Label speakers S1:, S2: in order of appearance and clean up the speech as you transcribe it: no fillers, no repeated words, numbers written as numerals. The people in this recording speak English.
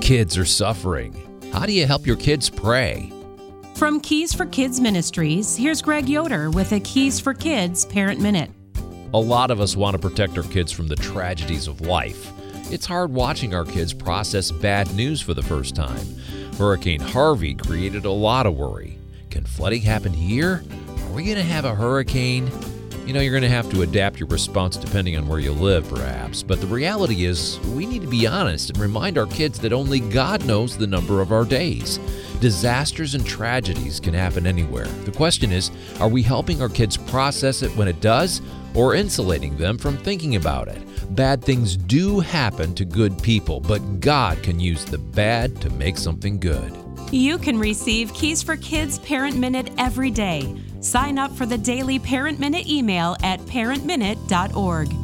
S1: kids are suffering. How do you help your kids pray?
S2: From Keys for Kids Ministries, here's Greg Yoder with a Keys for Kids Parent Minute.
S1: A lot of us want to protect our kids from the tragedies of life. It's hard watching our kids process bad news for the first time. Hurricane Harvey created a lot of worry. Can flooding happen here? Are we going to have a hurricane? You're going to have to adapt your response depending on where you live, perhaps. But the reality is, we need to be honest and remind our kids that only God knows the number of our days. Disasters and tragedies can happen anywhere. The question is, are we helping our kids process it when it does, or insulating them from thinking about it? Bad things do happen to good people, but God can use the bad to make something good.
S2: You can receive Keys for Kids Parent Minute every day. Sign up for the daily Parent Minute email at parentminute.org.